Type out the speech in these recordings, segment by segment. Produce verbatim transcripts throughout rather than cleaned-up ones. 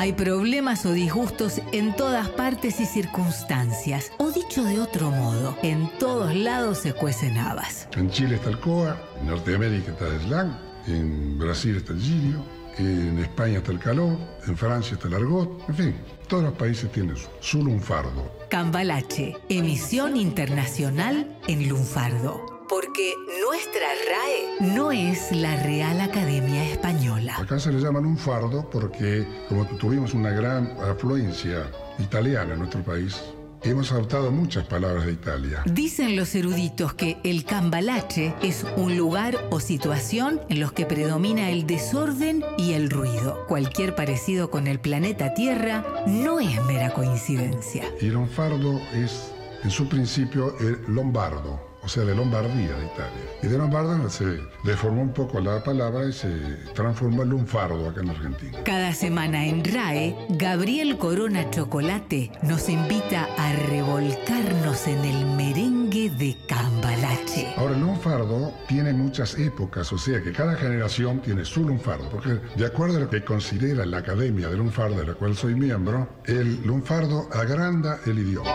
Hay problemas o disgustos en todas partes y circunstancias. O dicho de otro modo, en todos lados se cuecen habas. En Chile está el coa, en Norteamérica está el slang, en Brasil está el giglio, en España está el calor, en Francia está el argot, en fin, todos los países tienen su, su lunfardo. Cambalache, emisión internacional en lunfardo. Porque nuestra R A E no es la Real Academia Española. Acá se le llama lunfardo porque, como tuvimos una gran afluencia italiana en nuestro país, hemos adoptado muchas palabras de Italia. Dicen los eruditos que el cambalache es un lugar o situación en los que predomina el desorden y el ruido. Cualquier parecido con el planeta Tierra no es mera coincidencia. Y lunfardo es, en su principio, el lombardo, o sea, de Lombardía, de Italia. Y de lombardo se deformó un poco la palabra y se transformó en lunfardo acá en Argentina. Cada semana en R A E, Gabriel Corona Chocolate nos invita a revolcarnos en el merengue de Cambalache. Ahora, el lunfardo tiene muchas épocas, o sea que cada generación tiene su lunfardo, porque de acuerdo a lo que considera la Academia de Lunfardo, de la cual soy miembro, el lunfardo agranda el idioma.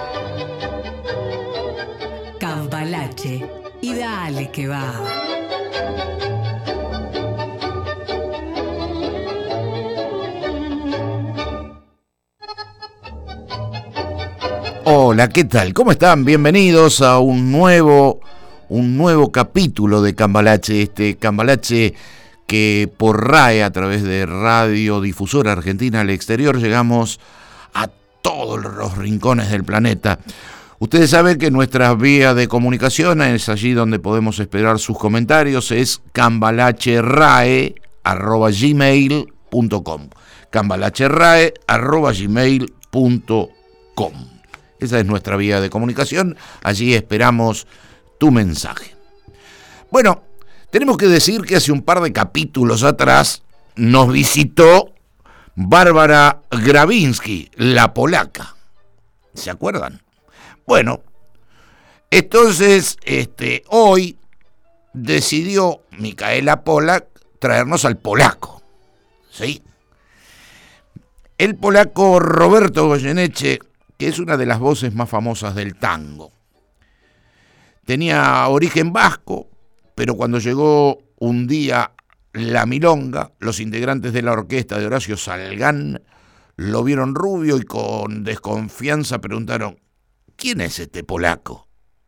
Cambalache, y dale que va. Hola, ¿qué tal? ¿Cómo están? Bienvenidos a un nuevo, un nuevo capítulo de Cambalache, este Cambalache que por R A E, a través de Radio Difusora Argentina al Exterior, llegamos a todos los rincones del planeta. Ustedes saben que nuestra vía de comunicación es allí donde podemos esperar sus comentarios, es cambalacherrae arroba gmail punto com. cambalacherrae arroba gmail punto com. Esa es nuestra vía de comunicación, allí esperamos tu mensaje. Bueno, tenemos que decir que hace un par de capítulos atrás nos visitó Bárbara Gravinsky, la polaca. ¿Se acuerdan? Bueno, entonces este, hoy decidió Micaela Polak traernos al polaco, ¿sí? El polaco Roberto Goyeneche, que es una de las voces más famosas del tango. Tenía origen vasco, pero cuando llegó un día la milonga, los integrantes de la orquesta de Horacio Salgán lo vieron rubio y con desconfianza preguntaron: ¿quién es este polaco?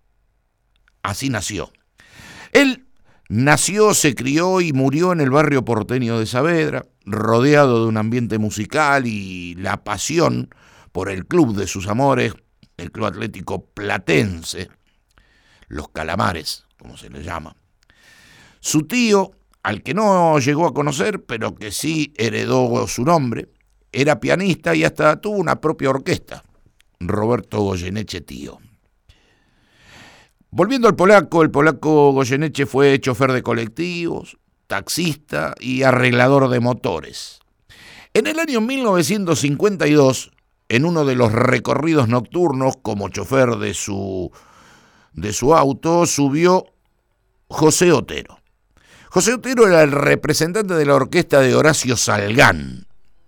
Así nació. Él nació, se crió y murió en el barrio porteño de Saavedra, rodeado de un ambiente musical y la pasión por el club de sus amores, el Club Atlético Platense, los Calamares, como se le llama. Su tío, al que no llegó a conocer, pero que sí heredó su nombre, era pianista y hasta tuvo una propia orquesta. Roberto Goyeneche tío. Volviendo al polaco, el polaco Goyeneche fue chofer de colectivos, taxista y arreglador de motores. En el año mil novecientos cincuenta y dos, en uno de los recorridos nocturnos como chofer de su, de su auto, subió José Otero. José Otero era el representante de la orquesta de Horacio Salgán,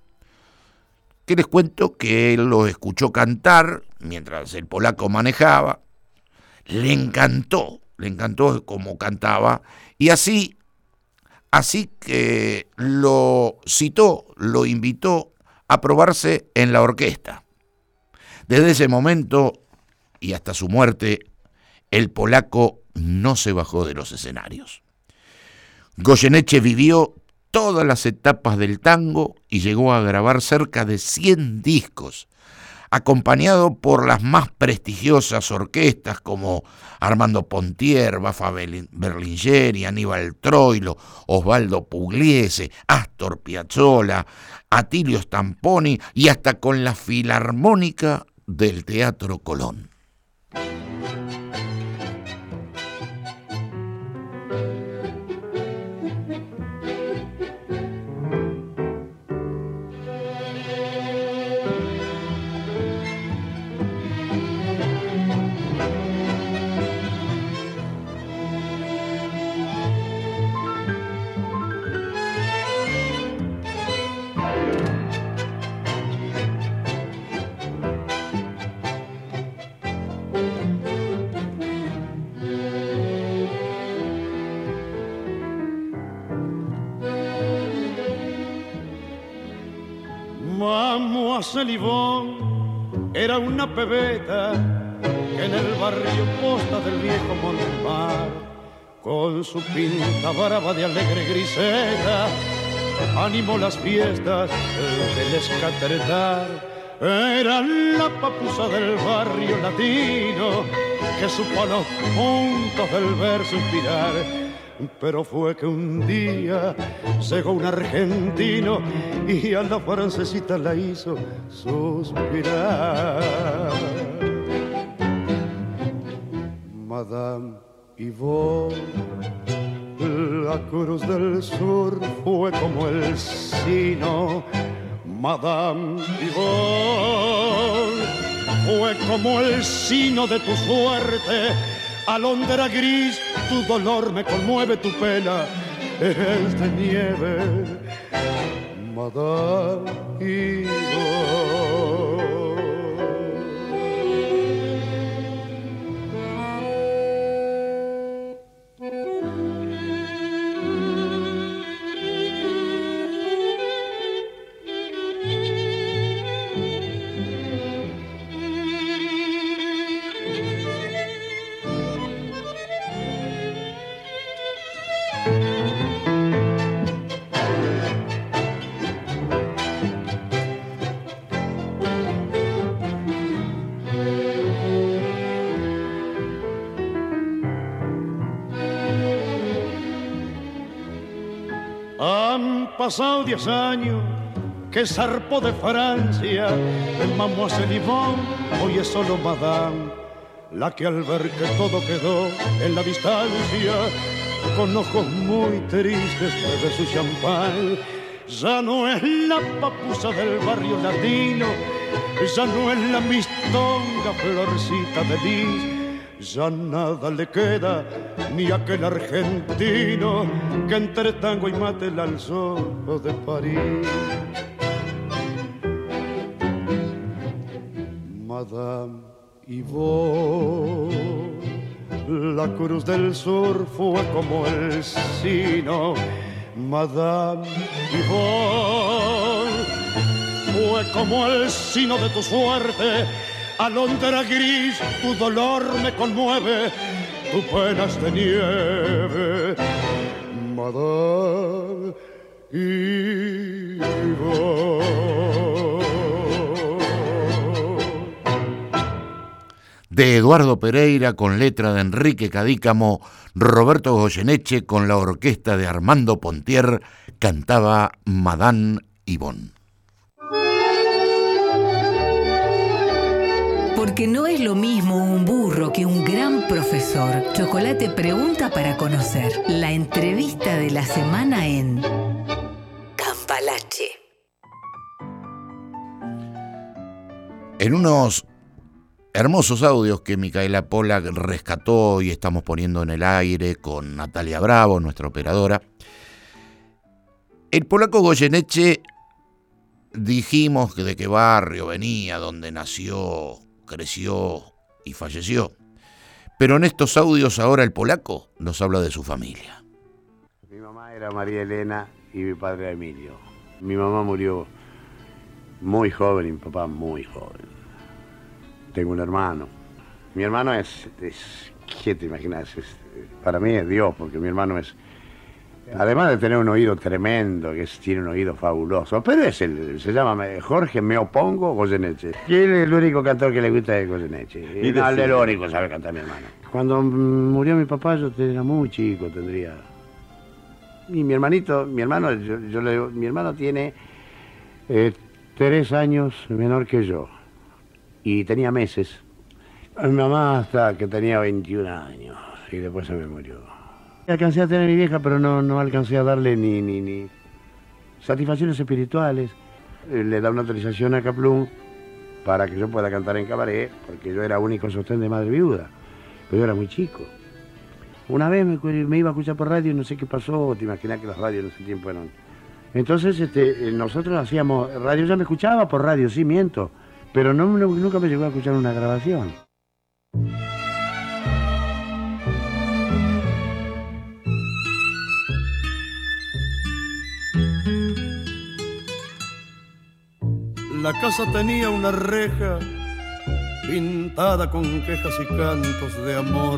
que les cuento que él lo escuchó cantar mientras el polaco manejaba, le encantó, le encantó cómo cantaba, y así, así que lo citó, lo invitó a probarse en la orquesta. Desde ese momento y hasta su muerte, el polaco no se bajó de los escenarios. Goyeneche vivió todas las etapas del tango y llegó a grabar cerca de cien discos, acompañado por las más prestigiosas orquestas como Armando Pontier, Bafa Berlingeri, Aníbal Troilo, Osvaldo Pugliese, Astor Piazzolla, Atilio Stamponi y hasta con la Filarmónica del Teatro Colón. Mademoiselle Yvonne era una pebeta que en el barrio Posta del viejo Montmar, con su pinta brava de alegre griseta, animó las fiestas del escateretar. Era la papusa del barrio latino que supo a los puntos del verso inspirar. Pero fue que un día llegó un argentino y a la francesita la hizo suspirar. Madame Yvonne, la Cruz del Sur fue como el sino. Madame Yvonne fue como el sino de tu suerte. Alondra gris, tu dolor me conmueve, tu pena es de nieve. Madame Yvonne. Han pasado diez años que zarpó de Francia en Mademoiselle Yvonne, hoy es solo Madame, la que al ver que todo quedó en la distancia, con ojos muy tristes bebe su champán. Ya no es la papusa del barrio latino, ya no es la mistonga florcita de lis. Ya nada le queda ni a aquel argentino que entre tango y mate el alzó de París. Madame Yvonne, la Cruz del Sur fue como el sino. Madame Yvonne fue como el sino de tu suerte. Alondra gris, tu dolor me conmueve, tu pena es de nieve. Madame Yvonne. De Eduardo Pereira con letra de Enrique Cadícamo, Roberto Goyeneche con la orquesta de Armando Pontier cantaba Madame Yvonne. Porque no es lo mismo un burro que un gran profesor. Chocolate pregunta para conocer. La entrevista de la semana en Cambalache. En unos hermosos audios que Micaela Pollack rescató y estamos poniendo en el aire con Natalia Bravo, nuestra operadora, el polaco Goyeneche, dijimos que de qué barrio venía, dónde nació, creció y falleció. Pero en estos audios ahora el polaco nos habla de su familia. Mi mamá era María Elena y mi padre era Emilio. Mi mamá murió muy joven y mi papá muy joven. Tengo un hermano. Mi hermano es, es ¿qué te imaginas? Es, para mí es Dios, porque mi hermano es, además de tener un oído tremendo, que es, tiene un oído fabuloso, pero es el, se llama Jorge Me Opongo Goyeneche. Y él es el único cantor que le gusta de Goyeneche. Y no, el único sabe cantar mi hermano. Cuando murió mi papá yo era muy chico, tendría. Y mi hermanito, mi hermano, yo, yo le digo, mi hermano tiene eh, tres años menor que yo. Y tenía meses. Mi mamá hasta que tenía veintiún años y después se me murió. Alcancé a tener a mi vieja, pero no, no alcancé a darle ni, ni, ni satisfacciones espirituales. Le da una autorización a Caplún para que yo pueda cantar en cabaret, porque yo era único sostén de madre viuda, pero yo era muy chico. Una vez me, me iba a escuchar por radio y no sé qué pasó, te imaginas que las radios en ese tiempo eran... Entonces este, nosotros hacíamos radio, ya me escuchaba por radio, sí, miento, pero no, no, nunca me llegó a escuchar una grabación. La casa tenía una reja pintada con quejas y cantos de amor.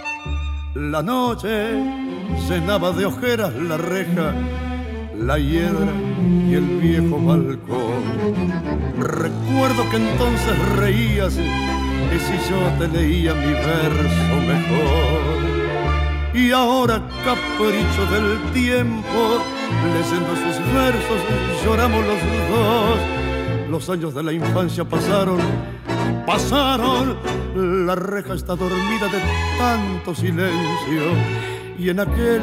La noche cenaba de ojeras la reja, la hiedra y el viejo balcón. Recuerdo que entonces reías y si yo te leía mi verso mejor. Y ahora, capricho del tiempo, leyendo sus versos, lloramos los dos. Los años de la infancia pasaron, pasaron. La reja está dormida de tanto silencio. Y en aquel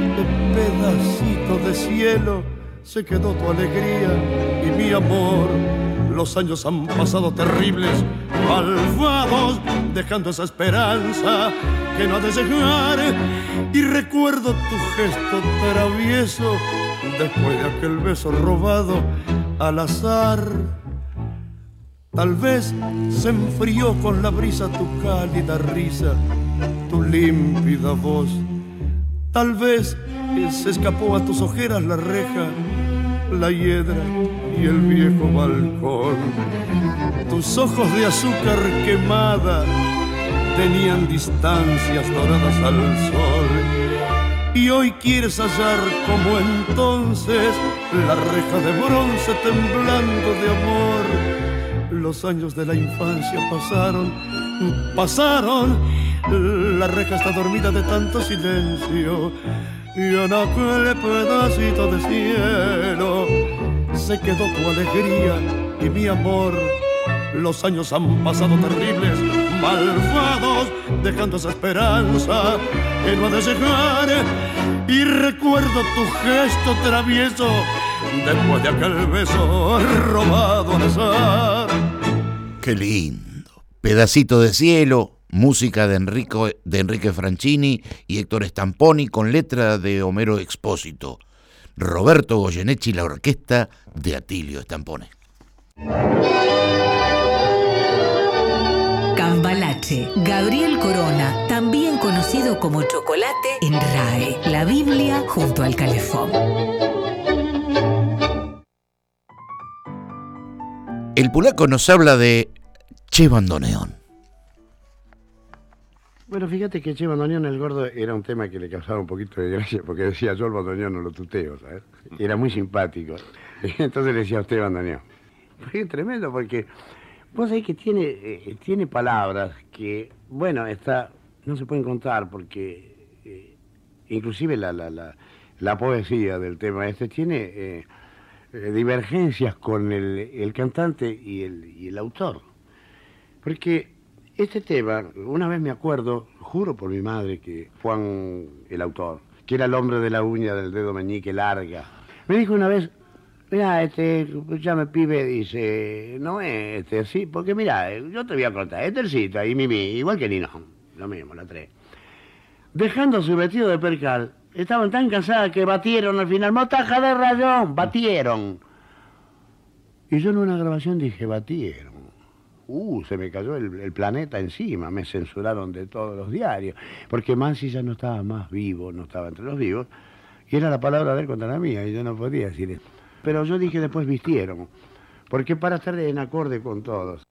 pedacito de cielo se quedó tu alegría y mi amor. Los años han pasado terribles, malvados, dejando esa esperanza que no ha de llegar. Y recuerdo tu gesto travieso después de aquel beso robado al azar. Tal vez se enfrió con la brisa tu cálida risa, tu límpida voz. Tal vez se escapó a tus ojeras la reja, la hiedra y el viejo balcón. Tus ojos de azúcar quemada tenían distancias doradas al sol. Y hoy quieres hallar como entonces la reja de bronce temblando de amor. Los años de la infancia pasaron, pasaron. La reja está dormida de tanto silencio. Y en aquel pedacito de cielo se quedó tu alegría y mi amor. Los años han pasado terribles, malvados, dejando esa esperanza que no ha de llegar. Y recuerdo tu gesto travieso después de aquel beso robado al azar. Qué lindo. Pedacito de cielo, música de, Enrico, de Enrique Franchini y Héctor Stamponi con letra de Homero Expósito. Roberto Goyeneche y la orquesta de Atilio Stamponi. Cambalache, Gabriel Corona, también conocido como Chocolate en R A E, la Biblia junto al calefón. El polaco nos habla de Che Bandoneón. Bueno, fíjate que Che Bandoneón el gordo era un tema que le causaba un poquito de gracia, porque decía yo el bandoneón no lo tuteo, ¿sabes? Y era muy simpático. Entonces le decía a usted bandoneón. Fue tremendo porque vos sabés que tiene, eh, tiene palabras que, bueno, está, no se pueden contar porque eh, inclusive la, la, la, la poesía del tema este tiene eh, eh, divergencias con el, el cantante y el, y el autor. Porque este tema, una vez me acuerdo, juro por mi madre que Juan, el autor, que era el hombre de la uña del dedo meñique larga, me dijo una vez, mirá, este, ya me pibe, dice, no es este, sí, porque mirá, yo te voy a contar, este es Cita y Mimi, igual que Nino, lo mismo, la tres. Dejando su vestido de percal, estaban tan cansadas que batieron al final, motaja de rayón, batieron. Y yo en una grabación dije, batieron. Uh, se me cayó el, el planeta encima, me censuraron de todos los diarios, porque Mansi ya no estaba más vivo, no estaba entre los vivos, y era la palabra de él contra la mía, y yo no podía decir esto. Pero yo dije después vistieron, porque para estar en acorde con todos.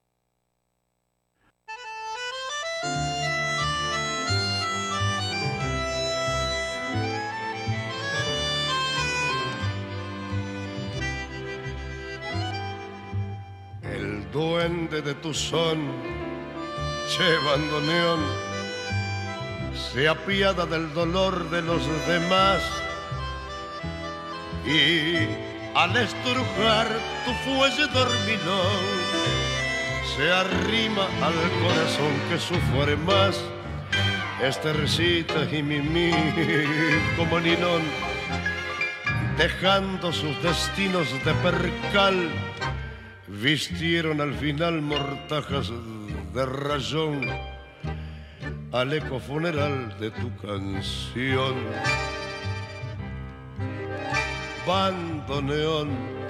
El duende de tu son, Che Bandoneón, se apiada del dolor de los demás y al estrujar tu fuelle dormilón se arrima al corazón que sufre más. Estercita y Mimi como Ninón, dejando sus destinos de percal, vistieron al final mortajas de rayón al eco funeral de tu canción. Bandoneón,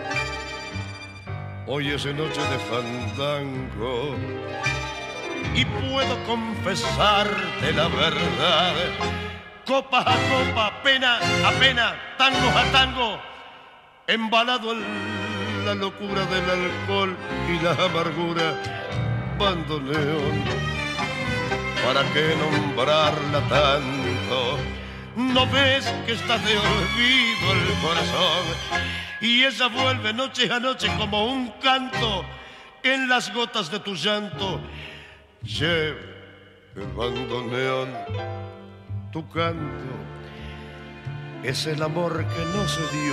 hoy es noche de fandango y puedo confesarte la verdad. Copa a copa, pena a pena, tango a tango, embalado el la locura del alcohol y la amargura. Bandoneón, ¿para qué nombrarla tanto? ¿No ves que está de olvido el corazón? Y ella vuelve noche a noche como un canto en las gotas de tu llanto. Lleve el bandoneón, tu canto es el amor que no se dio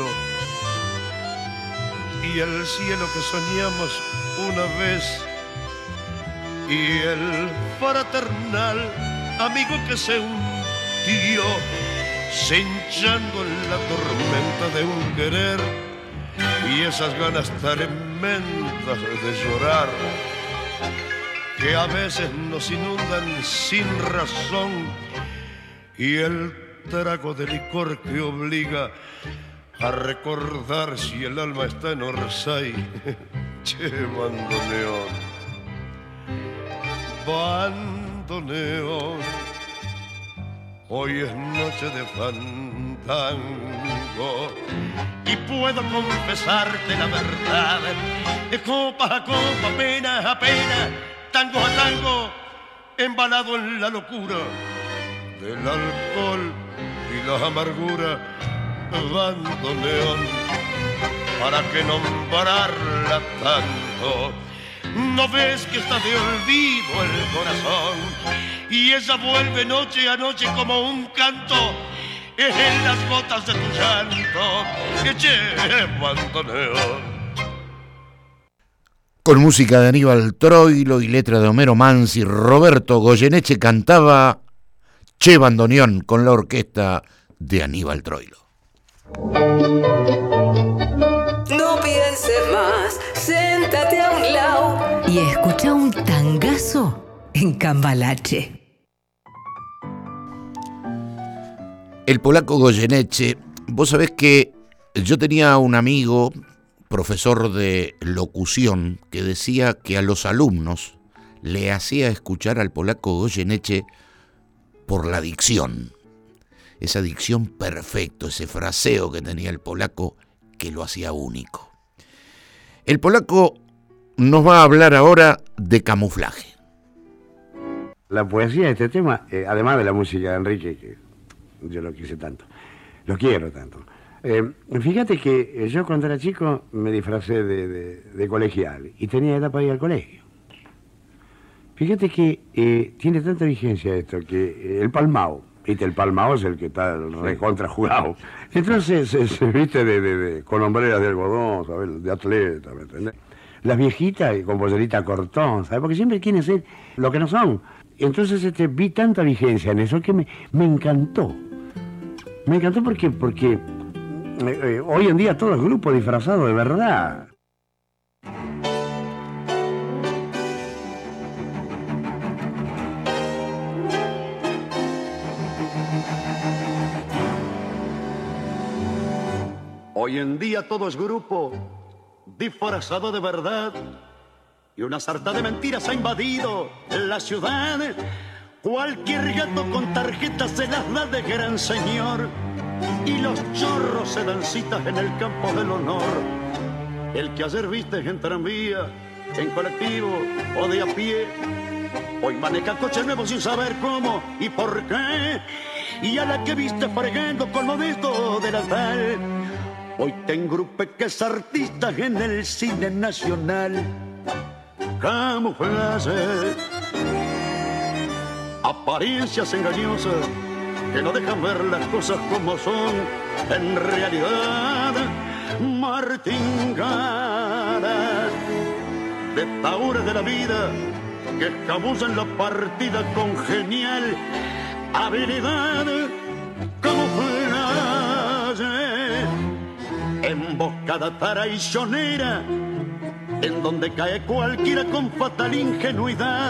y el cielo que soñamos una vez y el fraternal amigo que se hundió cinchando en la tormenta de un querer y esas ganas tremendas de llorar que a veces nos inundan sin razón y el trago de licor que obliga a recordar si el alma está en Orsay. Che, bandoneón, bandoneón, hoy es noche de fandango y puedo confesarte la verdad, de copa a copa, pena a pena, tango a tango, embalado en la locura del alcohol y la amargura. Bandoneón, ¿para qué nombrarla tanto? ¿No ves que está de olvido el corazón? Y ella vuelve noche a noche como un canto en las gotas de tu llanto. Che, bandoneón. Con música de Aníbal Troilo y letra de Homero Manzi, Roberto Goyeneche cantaba Che, bandoneón con la orquesta de Aníbal Troilo. No pienses más, siéntate a un lado y escucha un tangazo en Cambalache. El polaco Goyeneche, vos sabés que yo tenía un amigo, profesor de locución, que decía que a los alumnos le hacía escuchar al polaco Goyeneche por la dicción. Esa dicción perfecta, ese fraseo que tenía el polaco que lo hacía único. El polaco nos va a hablar ahora de camuflaje. La poesía de este tema, eh, además de la música de Enrique, que yo lo quise tanto, lo quiero tanto. Eh, fíjate que eh, yo cuando era chico me disfracé de, de, de colegial y tenía edad para ir al colegio. Fíjate que eh, tiene tanta vigencia esto, que eh, el palmao, ¿viste? El palmao es el que está recontra jugado. Entonces, se, se viste de, de, de, con hombreras de algodón, ¿sabes? De atleta, ¿me entendés? Las viejitas con pollerita cortón, ¿sabes? Porque siempre quieren ser lo que no son. Entonces este, vi tanta vigencia en eso que me, me encantó. Me encantó porque, porque eh, eh, hoy en día todo es grupo disfrazado de verdad. Hoy en día todo es grupo disfrazado de verdad y una sarta de mentiras ha invadido la ciudad. Cualquier gato con tarjetas se las da de gran señor y los chorros se dan citas en el campo del honor. El que ayer viste en tranvía, en colectivo o de a pie, hoy maneja coche nuevo sin saber cómo y por qué. Y a la que viste fregando con modesto del altar, hoy te engrupe que es artista en el cine nacional. Camuflaje, apariencias engañosas que no dejan ver las cosas como son en realidad. Martingadas de taures de la vida que escabullan la partida con genial habilidad. Camuflaje, emboscada traicionera en donde cae cualquiera con fatal ingenuidad.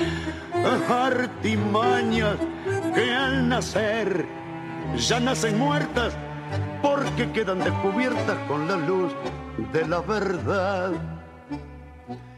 Artimañas que al nacer ya nacen muertas porque quedan descubiertas con la luz de la verdad.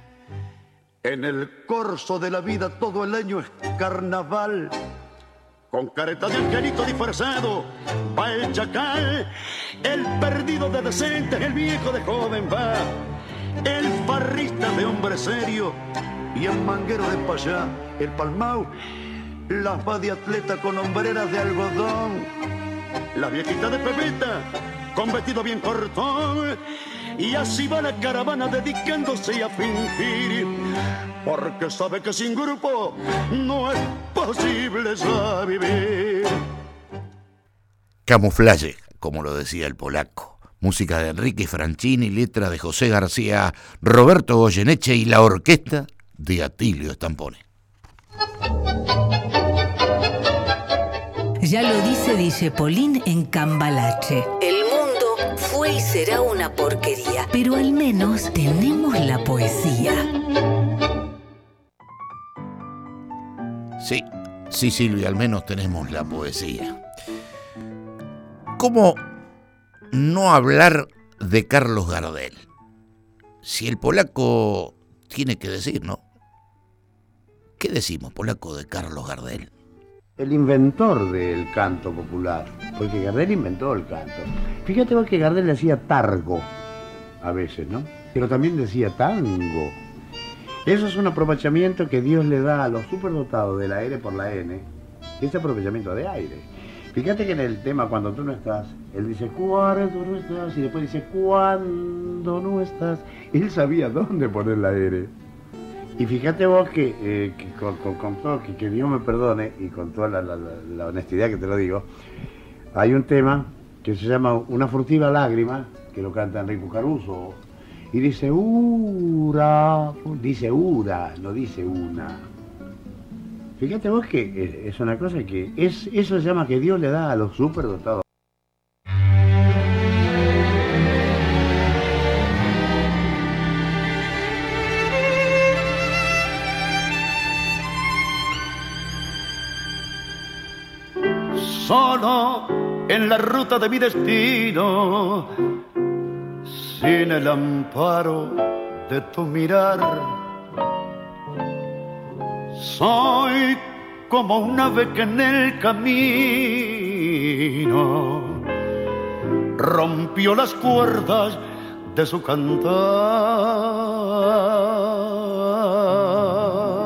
En el corso de la vida todo el año es carnaval, con careta de angelito disfrazado, va el chacal, el perdido de decente, el viejo de joven va, el farrista de hombre serio y el manguero de payá, el palmau, las va de atleta con hombreras de algodón, la viejita de pebeta con vestido bien cortón, y así va la caravana dedicándose a fingir, porque sabe que sin grupo no es posible ya vivir. Camuflaje, como lo decía el polaco. Música de Enrique Franchini, letra de José García, Roberto Goyeneche y la orquesta de Atilio Stampone. Ya lo dice Dijepolín en Cambalache. El mundo fue y será una porquería, pero al menos tenemos la poesía. Sí, sí, Silvia, al menos tenemos la poesía. ¿Cómo no hablar de Carlos Gardel? Si el polaco tiene que decir, ¿no? ¿Qué decimos, polaco, de Carlos Gardel? El inventor del canto popular, porque Gardel inventó el canto. Fíjate vos que Gardel decía targo a veces, ¿no? Pero también decía tango. Eso es un aprovechamiento que Dios le da a los superdotados de la R por la N, ese aprovechamiento de aire. Fíjate que en el tema Cuando tú no estás, él dice cuando no estás y después dice cuando no estás. Él sabía dónde poner la R. Y fíjate vos que, eh, que con, con, con todo, que, que Dios me perdone y con toda la, la, la honestidad que te lo digo, hay un tema que se llama Una furtiva lágrima, que lo canta Enrico Caruso, y dice ura, dice ura, no dice una. Fíjate vos que es una cosa que es, eso se llama que Dios le da a los superdotados. Solo en la ruta de mi destino, sin el amparo de tu mirar, soy como un ave que en el camino rompió las cuerdas de su cantar.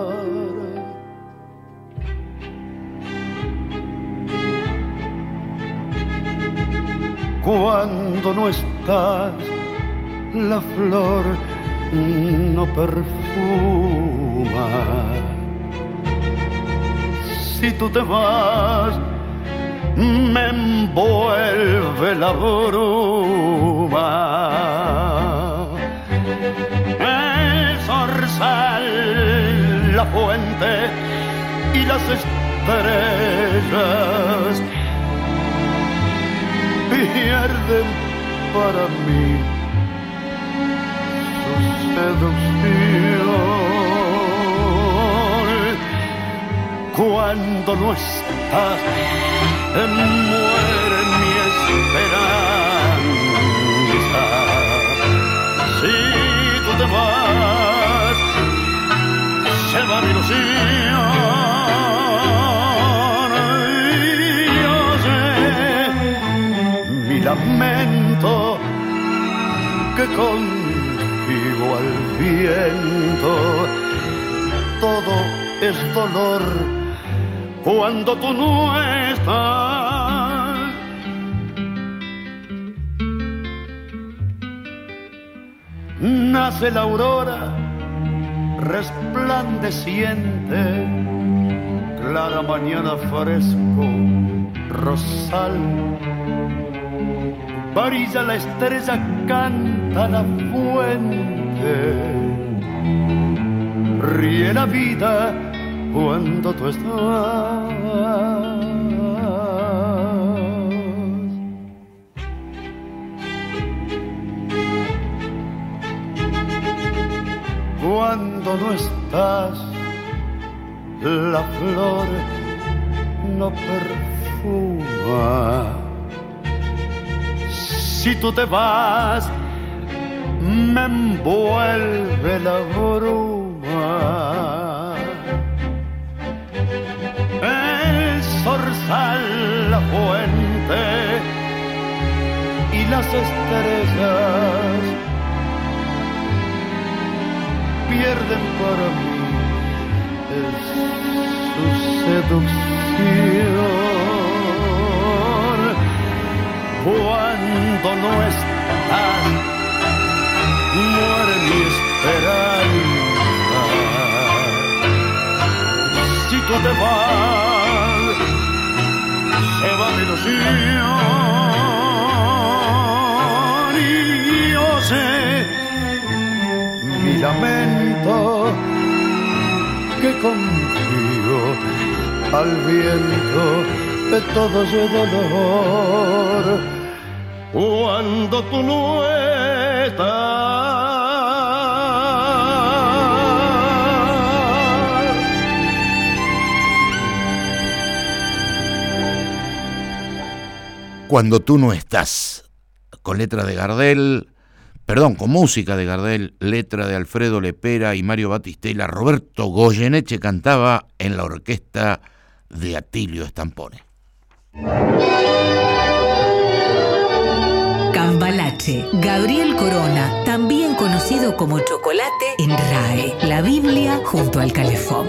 Cuando no estás, la flor no perfuma. Si tú te vas, me envuelve la bruma. El zorzal, la fuente y las estrellas pierden para mí su seducción. Cuando no estás, muere mi esperanza. Si tú te vas, se va mi ilusión. Lamento que contigo al viento todo es dolor cuando tú no estás. Nace la aurora resplandeciente, clara mañana fresco, rosal. Brilla la estrella, canta la fuente, ríe la vida cuando tú estás. Cuando no estás, la flor no perfuma. Si tú te vas, me envuelve la bruma. El zorzal las estrellas pierden para mí su seducción. Cuando no estás, muere mi esperanza. Si tú te vas, se va mi ilusión. Y yo sé mi lamento, que confío al viento de todo ese dolor. Cuando tú no estás, Cuando tú no estás, con letra de Gardel, perdón, con música de Gardel, letra de Alfredo Lepera y Mario Batistella, Roberto Goyeneche cantaba en la orquesta de Atilio Stampone. Cambalache, Gabriel Corona, también conocido como Chocolate en R A E, la Biblia junto al calefón.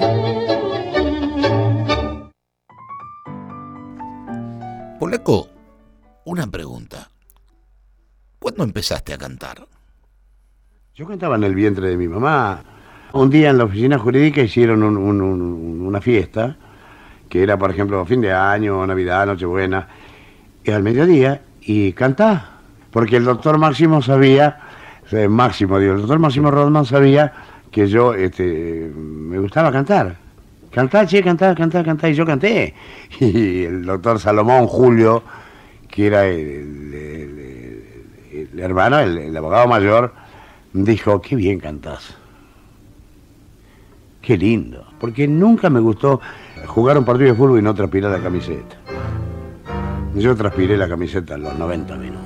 Polaco, una pregunta. ¿Cuándo empezaste a cantar? Yo cantaba en el vientre de mi mamá. Un día en la oficina jurídica hicieron un, un, un, una fiesta, que era, por ejemplo, fin de año, Navidad, Nochebuena, y al mediodía, y cantá. Porque el doctor Máximo sabía, eh, Máximo, digo, el doctor Máximo Rodman sabía que yo este, me gustaba cantar. Cantá, che, cantá, cantá, cantá, y yo canté. Y el doctor Salomón Julio, que era el, el, el, el hermano, el, el abogado mayor, dijo, qué bien cantás. Qué lindo. Porque nunca me gustó jugar un partido de fútbol y no transpirar la camiseta. Yo transpiré la camiseta en los noventa minutos.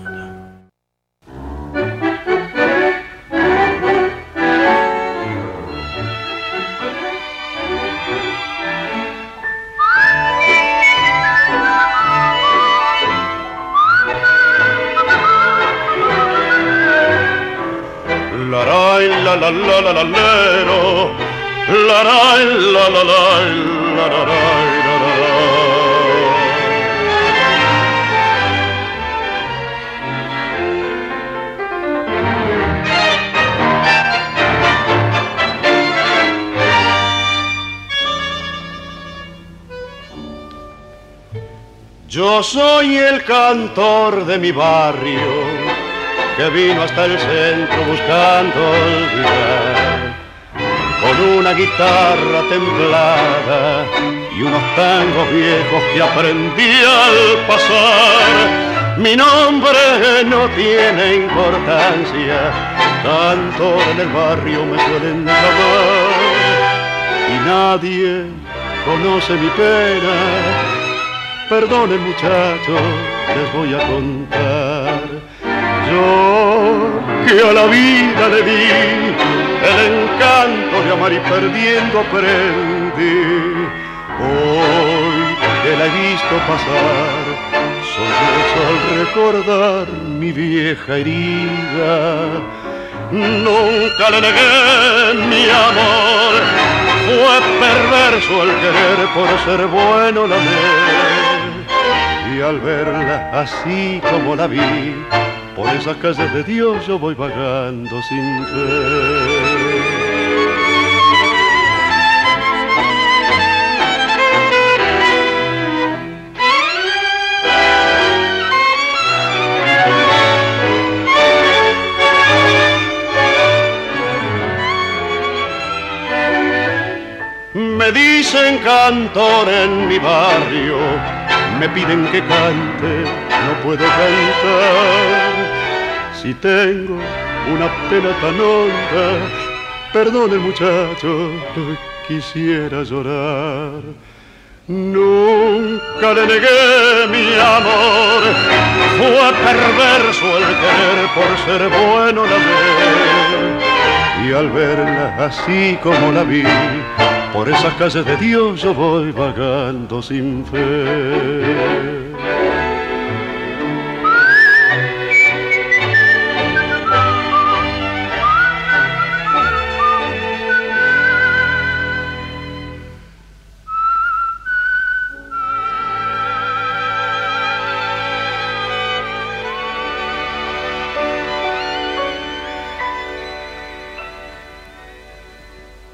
La la la la la la lero, la la la la la la la la. Yo soy el cantor de mi barrio, que vino hasta el centro buscando olvidar, con una guitarra templada y unos tangos viejos que aprendí al pasar. Mi nombre no tiene importancia, tanto en el barrio me suelen llamar, y nadie conoce mi pena. Perdonen, muchachos, les voy a contar. Yo, que a la vida le di el encanto de amar y perdiendo aprendí, hoy que la he visto pasar, sollozo al recordar mi vieja herida. Nunca le negué mi amor, fue perverso el querer, por ser bueno la amé. Y al verla así como la vi, por esas calles de Dios yo voy vagando sin fe. Me dicen cantor en mi barrio, me piden que cante, no puedo cantar. Si tengo una pena tan honda, perdone muchacho, quisiera llorar. Nunca le negué mi amor, fue perverso el querer, por ser bueno la amé. Y al verla así como la vi, por esas calles de Dios yo voy vagando sin fe.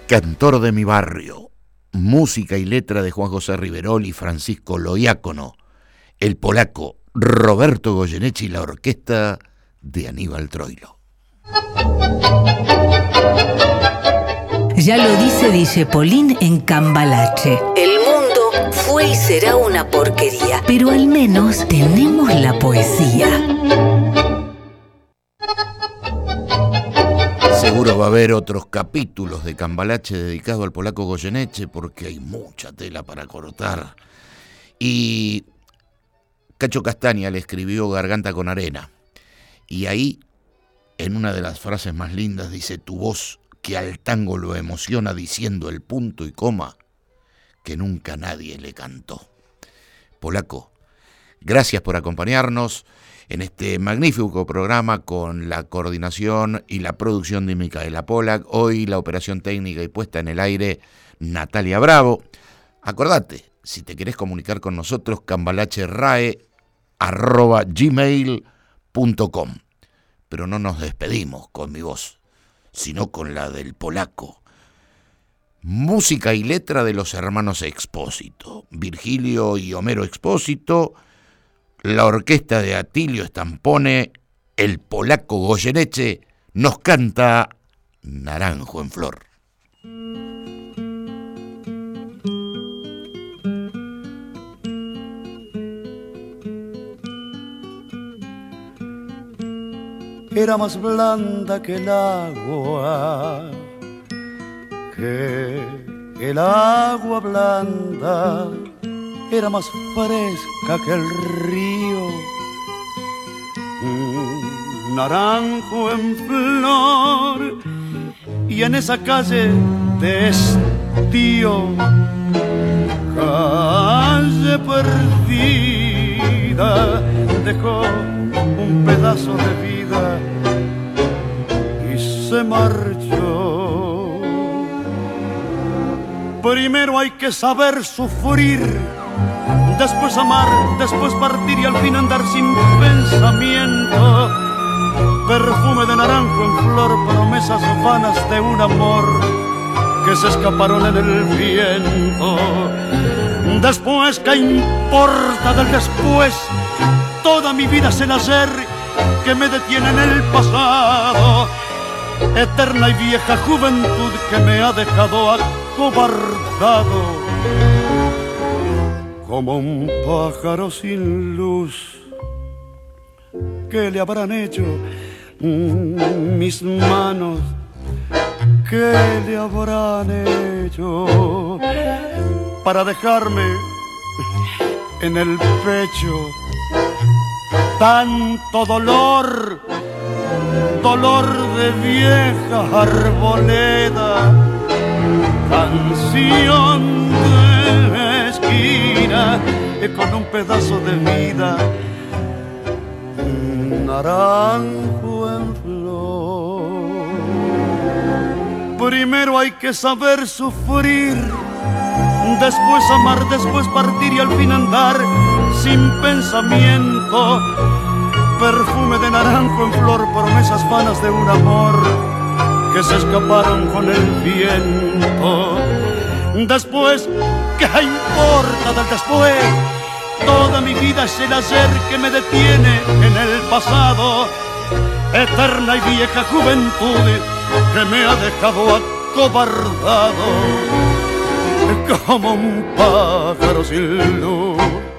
Cantor de mi barrio, música y letra de Juan José Riverol y Francisco Loiácono, el polaco Roberto Goyeneche y la orquesta de Aníbal Troilo. Ya lo dice Dijepolín en Cambalache. El mundo fue y será una porquería, pero al menos tenemos la poesía. Seguro va a haber otros capítulos de Cambalache dedicado al polaco Goyeneche porque hay mucha tela para cortar. Y Cacho Castaña le escribió Garganta con arena. Y ahí, en una de las frases más lindas, dice: tu voz que al tango lo emociona diciendo el punto y coma que nunca nadie le cantó. Polaco, gracias por acompañarnos en este magnífico programa con la coordinación y la producción de Micaela Polak. Hoy la operación técnica y puesta en el aire, Natalia Bravo. Acordate, si te querés comunicar con nosotros, cambalacherrae arroba gmail punto com. Pero no nos despedimos con mi voz, sino con la del polaco. Música y letra de los hermanos Expósito, Virgilio y Homero Expósito, la orquesta de Atilio Stampone, el polaco Goyeneche, nos canta Naranjo en Flor. Era más blanda que el agua, que el agua blanda, era más fresca que el río. Un naranjo en flor, y en esa calle de estío, calle perdida, dejó un pedazo de vida y se marchó. Primero hay que saber sufrir, después amar, después partir y al fin andar sin pensamiento. Perfume de naranjo en flor, promesas vanas de un amor que se escaparon en el viento. Después, ¿qué importa del después? Toda mi vida es el ayer que me detiene en el pasado. Eterna y vieja juventud que me ha dejado acobardado como un pájaro sin luz. ¿Qué le habrán hecho mis manos? ¿Qué le habrán hecho para dejarme en el pecho tanto dolor? Dolor de vieja arboleda, canción de esquina, con un pedazo de vida, naranjo en flor. Primero hay que saber sufrir, después amar, después partir y al fin andar sin pensamiento. Perfume de naranjo en flor, promesas vanas de un amor que se escaparon con el viento. Después, ¿qué importa del después? Toda mi vida es el ayer que me detiene en el pasado. Eterna y vieja juventud que me ha dejado acobardado como un pájaro sin luz.